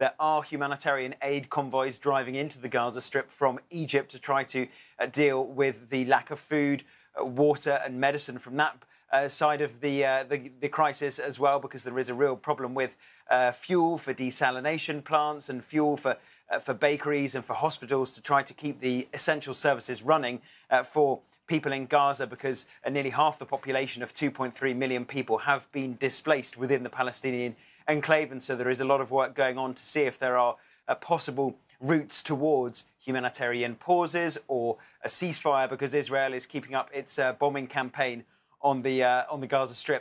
There are humanitarian aid convoys driving into the Gaza Strip from Egypt to try to deal with the lack of food, water and medicine from that side of the crisis as well, because there is a real problem with fuel for desalination plants and fuel for bakeries and for hospitals to try to keep the essential services running for people in Gaza, because nearly half the population of 2.3 million people have been displaced within the Palestinian enclave. And so there is a lot of work going on to see if there are possible routes towards humanitarian pauses or a ceasefire, because Israel is keeping up its bombing campaign on the Gaza Strip.